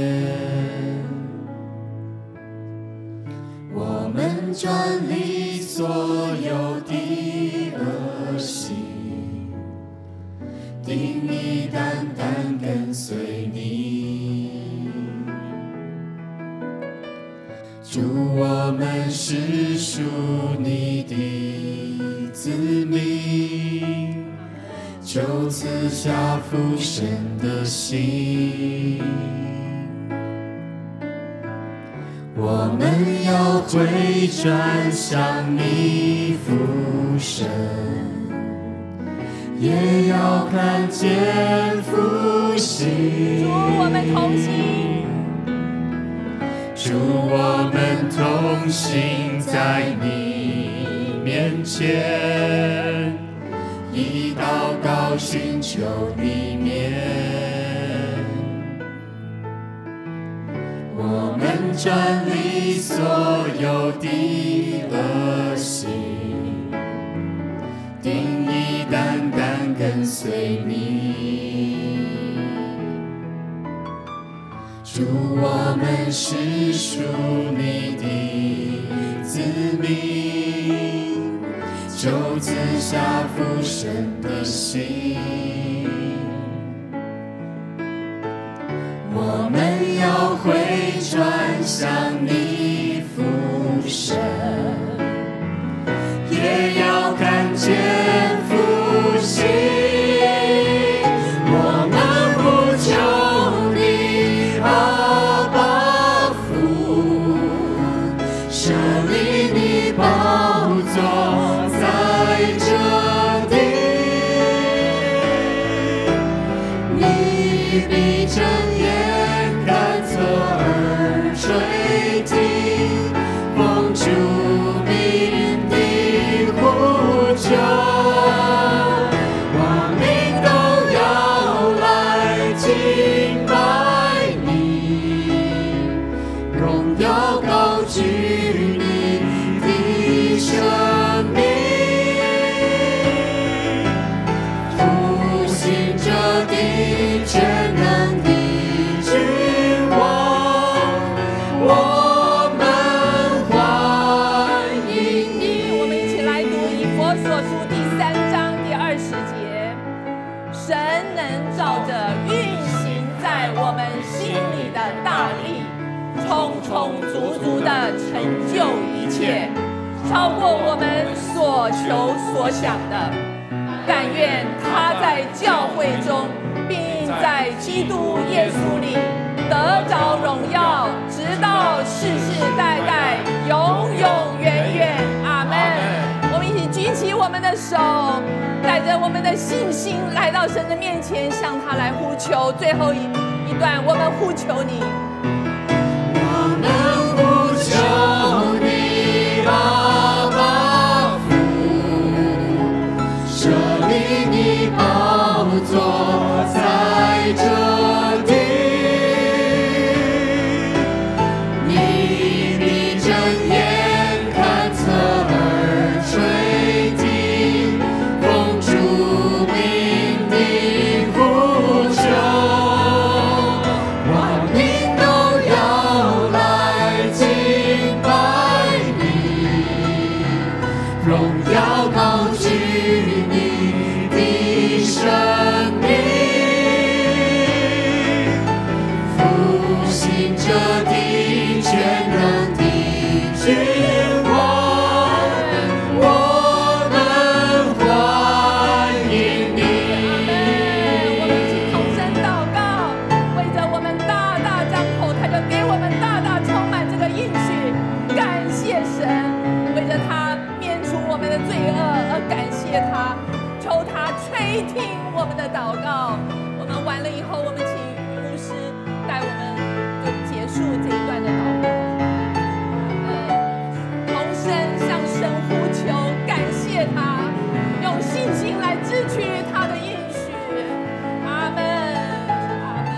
我们转离所有的恶行，定义单单跟随你。主，我们是属你的子民，就赐下父神的心。我们要回转向你父神，也要看见复兴。 主，我们同行。 主，我们同行在你面前，以祷告寻求你面。我们转离所有的恶行，定义单单跟随你。主，我们是属你的子民，就赐下父神的心。我们要回转向你父神，也要看见复兴。我们呼求你，阿爸父，设立你宝座在这地，你必睁眼看，侧耳垂听，奉主名的呼救，万民都要来敬拜你，荣耀高举你的生命，复兴这地全能的君王，我们欢迎你。 我们一起来读以弗所书第三章第二十节。神能照着运行在我们心里的大力，充充足足的成就一切，超过我们所求所想的。但愿他在教会中，并在基督耶稣里得着荣耀，直到世世代代，永永远远。阿们。我们一起举起我们的手，带着我们的信心来到神的面前，向他来呼求。最后一一段，我们呼求你。 我们呼求你，阿爸父，设立你宝座在这地，你必睁眼看，侧耳垂听，奉主名的呼救，万民都要来敬拜你，荣耀高举谢神，为着他免除我们的罪恶而感谢他，求他垂听我们的祷告。我们完了以后，我们请牧师带我们就结束这一段的祷告。同声向神呼求，感谢他，用信心来支取他的应许。阿们，阿们。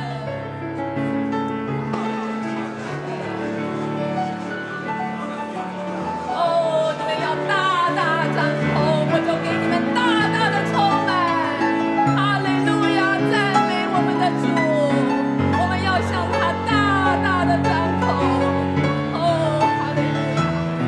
哦，你们要大大张口，我就给你们大大的充满。哈利路亚，赞美我们的主，我们要向他大大的张口。哦，哈利路亚。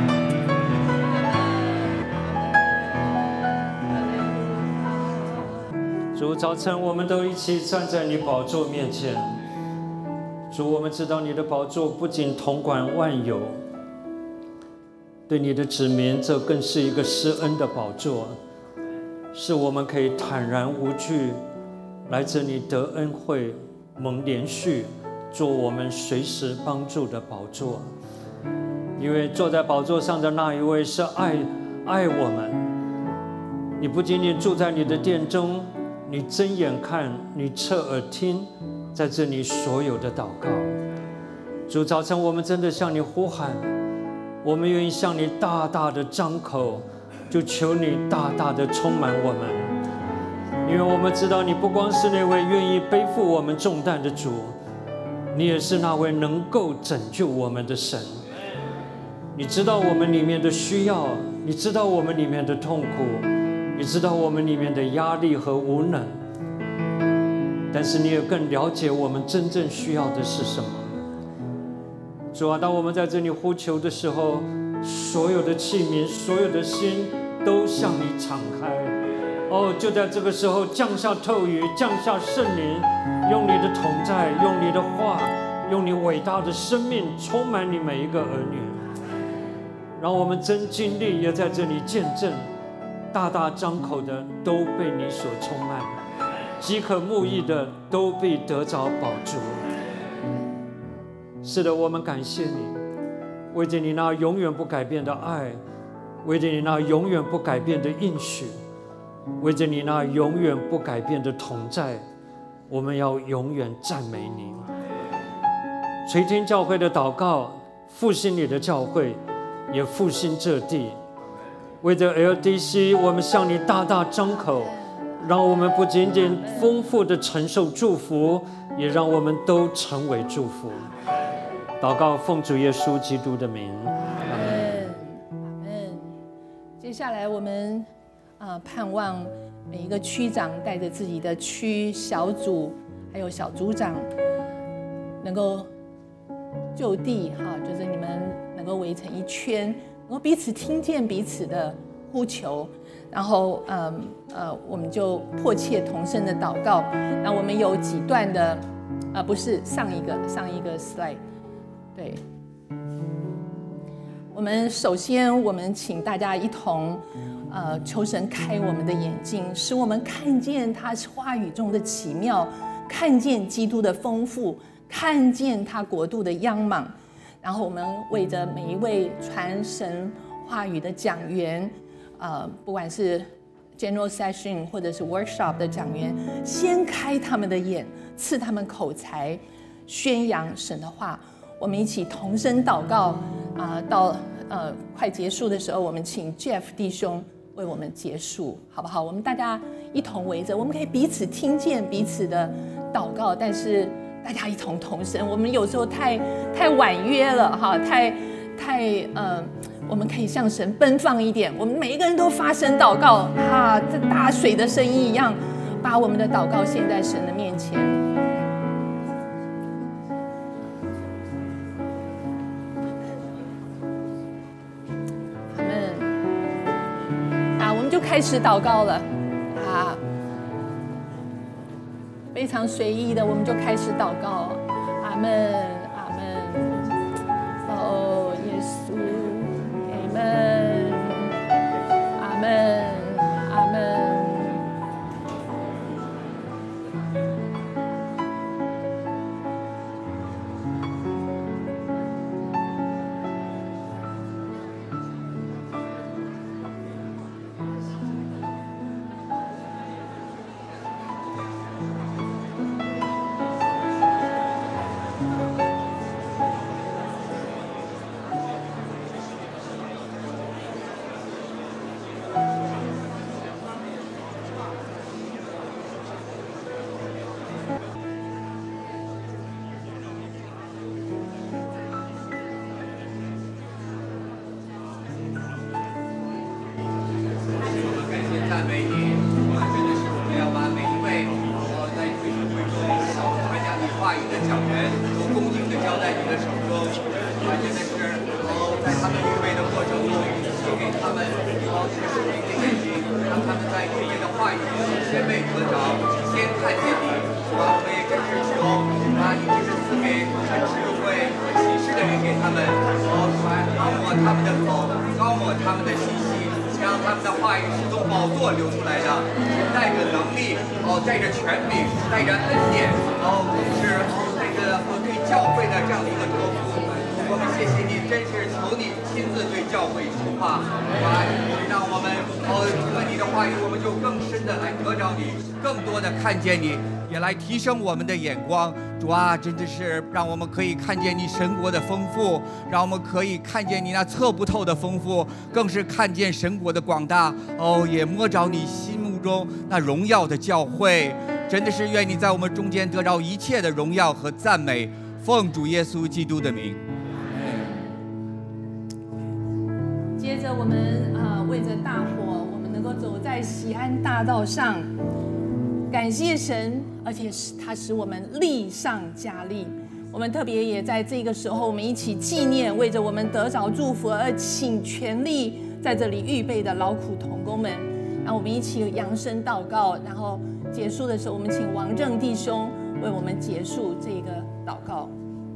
主，早晨我们都一起站在你宝座面前。主，我们知道你的宝座不仅统管万有，对你的子民，这更是一个施恩的宝座，是我们可以坦然无惧来这里得恩惠、蒙连续，做我们随时帮助的宝座。因为坐在宝座上的那一位是爱爱我们，你不仅仅住在你的殿中，你睁眼看，你侧耳听，在这里所有的祷告。主，早晨我们真的向你呼喊，我们愿意向你大大的张口，就求你大大的充满我们。因为我们知道你不光是那位愿意背负我们重担的主，你也是那位能够拯救我们的神。你知道我们里面的需要，你知道我们里面的痛苦，你知道我们里面的压力和无能，但是你也更了解我们真正需要的是什么。主啊，当我们在这里呼求的时候，所有的器皿，所有的心都向你敞开。哦，就在这个时候降下透雨，降下圣灵，用你的同在，用你的话，用你伟大的生命充满你每一个儿女，让我们真经历也在这里见证，大大张口的都被你所充满，饥渴慕义的都必得着饱足。是的，我们感谢你，为着你那永远不改变的爱，为着你那永远不改变的应许，为着你那永远不改变的同在，我们要永远赞美你。垂听教会的祷告，复兴你的教会，也复兴这地。为着 L D C， 我们向你大大张口，让我们不仅仅丰富的承受祝福，也让我们都成为祝福。祷告奉主耶稣基督的名，阿门。 阿门。接下来我们呃盼望每一个区长带着自己的区小组，还有小组长，能够就地哈，就是你们能够围成一圈，能够彼此听见彼此的呼求，然后嗯呃，我们就迫切同声的祷告。那我们有几段的，呃，不是上一个上一个 slide， 对。我们首先，我们请大家一同，呃，求神开我们的眼睛，使我们看见他话语中的奇妙，看见基督的丰富，看见他国度的央芒。然后我们为着每一位传神话语的讲员，呃，不管是 General Session 或者是 Workshop 的讲员，先开他们的眼，赐他们口才，宣扬神的话。我们一起同声祷告啊、呃！到呃快结束的时候，我们请 Jeff 弟兄为我们结束，好不好？我们大家一同围着，我们可以彼此听见彼此的祷告，但是大家一同同声。我们有时候太太婉约了哈，太太呃，我们可以向神奔放一点。我们每一个人都发声祷告啊，这大水的声音一样，把我们的祷告献在神的面前。就开始祷告了啊，非常随意的，我们就开始祷告。阿们，阿们。哦，耶稣，阿们，阿们，阿们。 口，高抹他们的信息，让他们的话语是从宝座流出来的，是带着能力，哦，带着权柄，带着恩典，哦，是这个对教会的这样的一个托付。我们谢谢你，真是求你亲自对教会说话，啊，让我们哦，听了你的话语，我们就更深的来得着你，更多的看见你，也来提升我们的眼光。主啊，真的是让我们可以看见你神国的丰富，让我们可以看见你那测不透的丰富，更是看见神国的广大。哦，也摸着你心目中那荣耀的教会。真的是愿你在我们中间得着一切的荣耀和赞美，奉主耶稣基督的名。 接着我们啊、呃，为着大火，我们能够走在喜安大道上，感谢神，而且使他使我们力上加力。我们特别也在这个时候，我们一起纪念为着我们得着祝福而请全力在这里预备的劳苦同工们。让我们一起扬声祷告，然后结束的时候，我们请王正弟兄为我们结束这个祷告。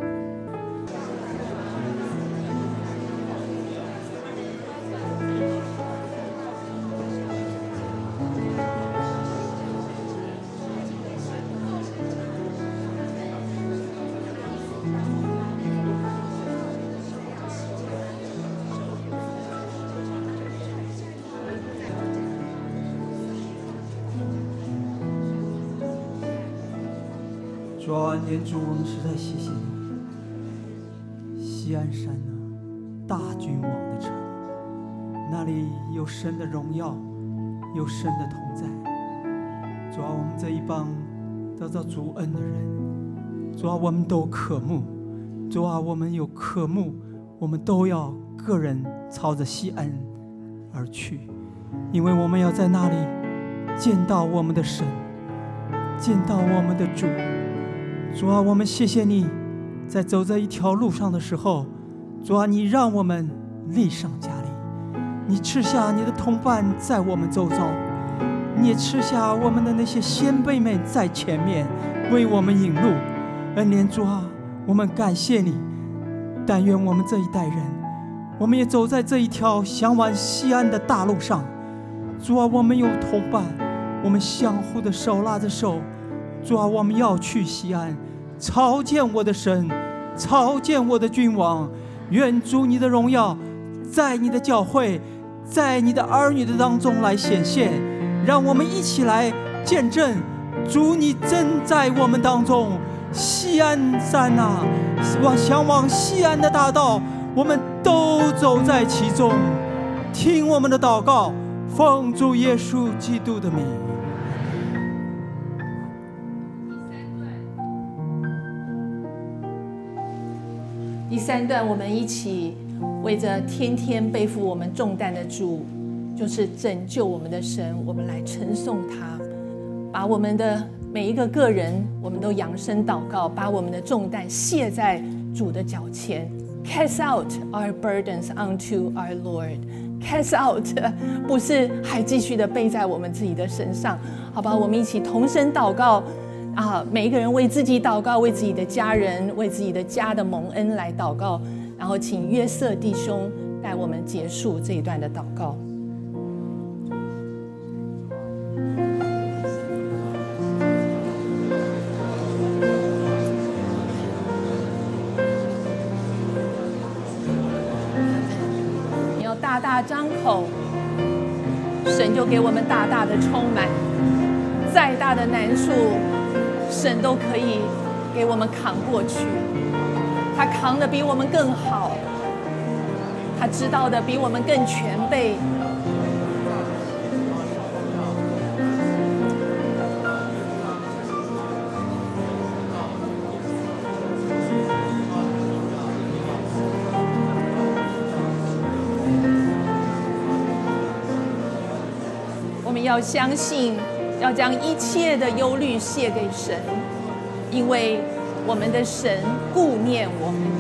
主啊，念主，我们实在谢谢你。锡安山啊，大君王的城，那里有神的荣耀，有神的同在。主啊，我们这一帮得到主恩的人，主啊，我们都渴慕。主啊，我们有渴慕，我们都要个人朝着锡安而去，因为我们要在那里见到我们的神，见到我们的主。主啊，我们谢谢你，在走在一条路上的时候，主啊，你让我们力上加力，你赐下你的同伴在我们周遭，你也赐下我们的那些先辈们在前面为我们引路。恩典主啊，我们感谢你。但愿我们这一代人，我们也走在这一条向往锡安的大路上。主啊，我们有同伴，我们相互的手拉着手。主啊，我们要去锡安，朝见我的神，朝见我的君王。愿主你的荣耀在你的教会，在你的儿女的当中来显现。让我们一起来见证主你真在我们当中。锡安山啊，往向往锡安的大道，我们都走在其中。听我们的祷告，奉主耶稣基督的名。 第三段，我们一起为着天天背负我们重担的主，就是拯救我们的神，我们来称颂他，把我们的每一个个人，我们都扬声祷告，把我们的重担卸在主的脚前。Cast out our burdens unto our Lord. Cast out 不是还继续的背在我们自己的身上，好吧？我们一起同声祷告。啊，每一个人为自己祷告，为自己的家人，为自己的家的蒙恩来祷告。然后请约瑟弟兄带我们结束这一段的祷告。你要大大张口，神就给我们大大的充满。再大的难处，神都可以给我们扛过去。他扛得比我们更好，他知道的比我们更全备。我们要相信，要将一切的忧虑卸给神，因为我们的神顾念我们。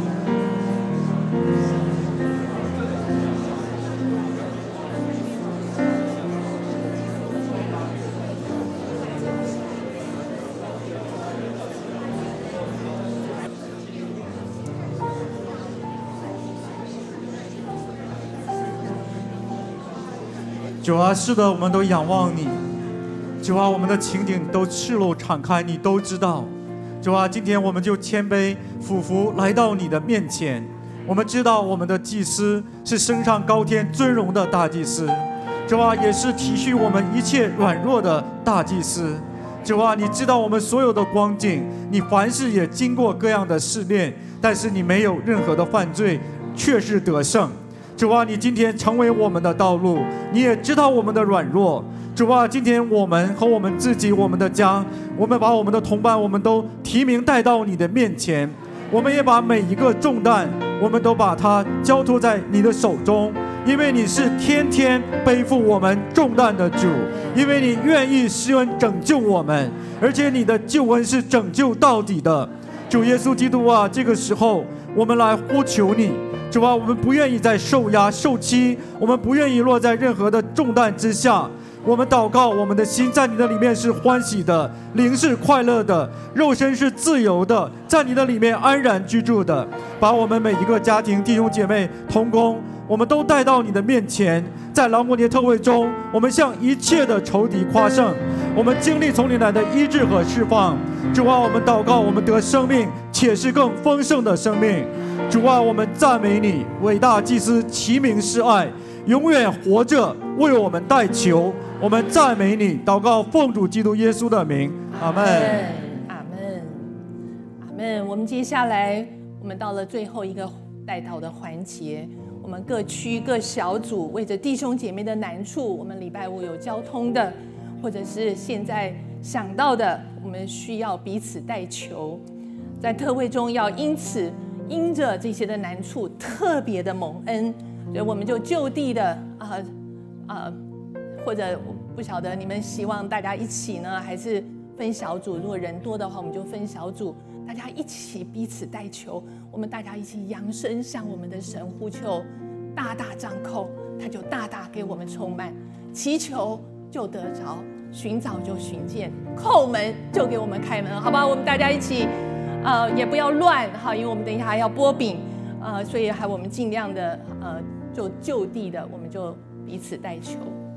主啊，是的，我们都仰望你。主啊，我们的情景都赤裸敞开，你都知道。主啊，今天我们就谦卑俯伏来到你的面前。我们知道我们的祭司是升上高天尊荣的大祭司，主啊，也是体恤我们一切软弱的大祭司。主啊，你知道我们所有的光景，你凡事也经过各样的试炼，但是你没有任何的犯罪，却是得胜。主啊，你今天成为我们的道路，你也知道我们的软弱。主啊，今天我们和我们自己，我们的家，我们把我们的同伴，我们都提名带到你的面前。我们也把每一个重担，我们都把它交托在你的手中，因为你是天天背负我们重担的主，因为你愿意施恩拯救我们，而且你的救恩是拯救到底的。主耶稣基督啊，这个时候我们来呼求你。主啊，我们不愿意再受压受欺，我们不愿意落在任何的重担之下。我们祷告，我们的心在你的里面是欢喜的，灵是快乐的，肉身是自由的，在你的里面安然居住的。把我们每一个家庭弟兄姐妹同工，我们都带到你的面前。在劳国节特会中，我们向一切的仇敌夸胜，我们经历从你来的医治和释放。主啊，我们祷告，我们得生命，且是更丰盛的生命。主啊，我们赞美你，伟大祭司齐名示爱，永远活着为我们代求。我们赞美你，祷告奉主基督耶稣的名，阿门， 阿门，阿门。我们接下来，我们到了最后一个代祷的环节，我们各区各小组为着弟兄姐妹的难处，我们礼拜五有交通的，或者是现在想到的，我们需要彼此代求。在特会中要因此因着这些的难处特别的蒙恩，所以我们就就地的啊啊。呃或者我不晓得你们希望大家一起呢，还是分小组？如果人多的话，我们就分小组，大家一起彼此代求。我们大家一起扬声向我们的神呼求，大大张口，他就大大给我们充满；祈求就得着，寻找就寻见，叩门就给我们开门，好不好？我们大家一起，呃，也不要乱哈，因为我们等一下还要剥饼，呃，所以还我们尽量的呃，就就地的，我们就彼此代求。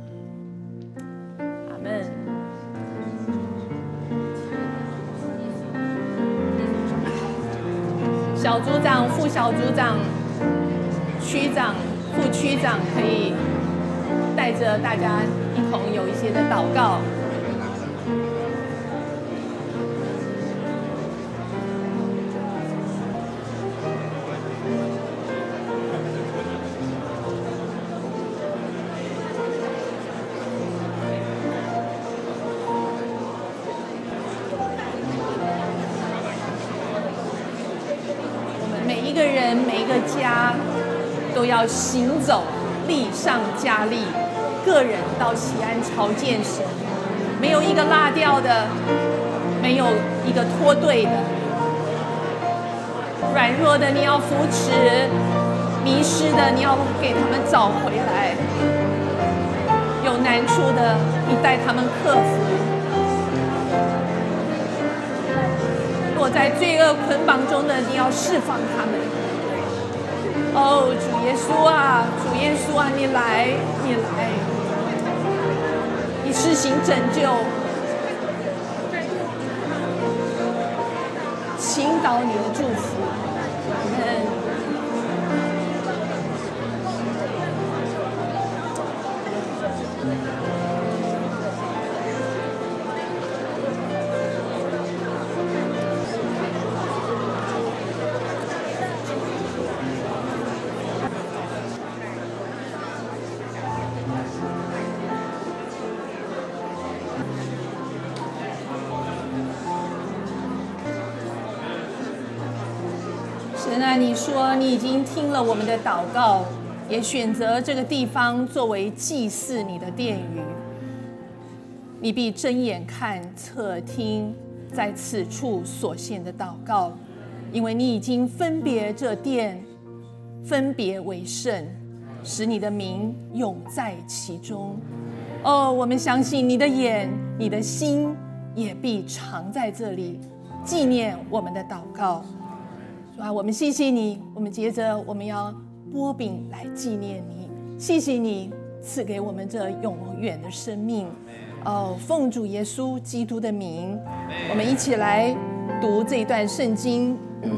阿们。小组长、副小组长、区长、副区长可以带着大家一同有一些的祷告。每一个人、每一个家都要行走，力上加力，个人到西安朝见神，没有一个落掉的，没有一个脱队的。软弱的你要扶持，迷失的你要给他们找回来，有难处的你带他们克服。落在罪恶捆绑中的你要释放他们。哦，主耶稣啊，主耶稣啊，你来，你来，你施行拯救，倾倒你的祝福。阿们。神啊，你说你已经听了我们的祷告，也选择这个地方作为祭祀你的殿宇。你必睁眼看，侧听，在此处所献的祷告，因为你已经分别这殿，分别为圣，使你的名永在其中。哦，我们相信你的眼、你的心也必常在这里，纪念我们的祷告。主啊，我们谢谢你，我们接着我们要擘饼来纪念你，谢谢你赐给我们这永远的生命。哦，奉主耶稣基督的名，我们一起来读这一段圣经。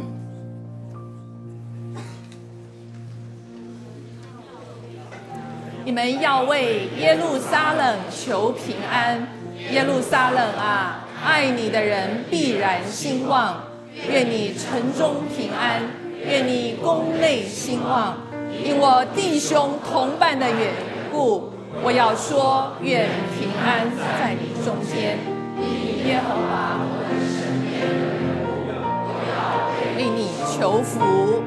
你们要为耶路撒冷求平安。耶路撒冷啊，爱你的人必然兴旺。愿你城中平安，愿你宫内兴旺。因我弟兄同伴的缘故，我要说，愿平安在你中间。以耶和华为你求福。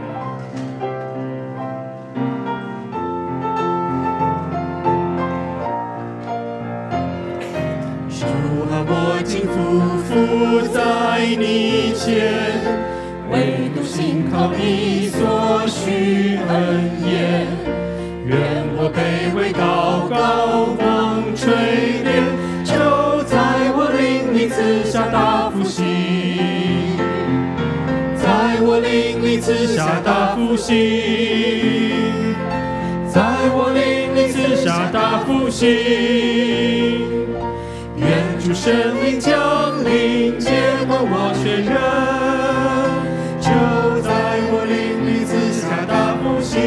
我今匍匐在你前，唯独信靠你所许恩言。愿我卑微祷告，光垂怜，就在我灵里赐下大福星，在我灵里赐下大福星，在我灵里赐下大福星。愿主圣灵降临，接管我全人，就在我灵里赐下大福星。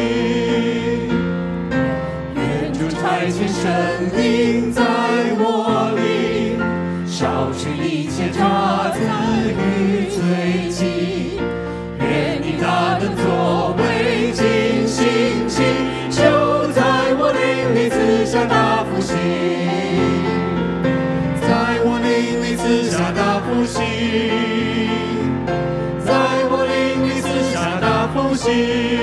愿主差遣圣灵在我里，消去一切渣滓与罪迹。愿你大能作为尽心情，就在我灵里赐下大福星。赐下大福星，在我灵里赐下大福星。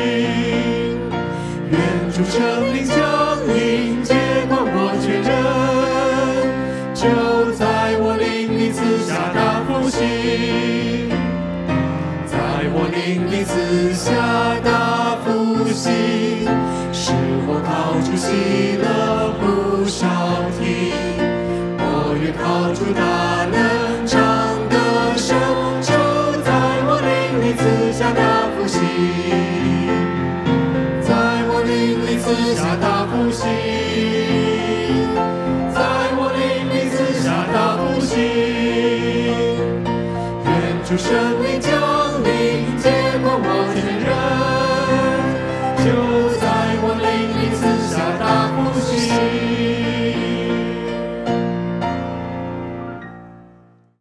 愿主圣灵降临，接管我全人，就在我灵里赐下大福星，在我灵里赐下大福星，使我靠主喜乐不少。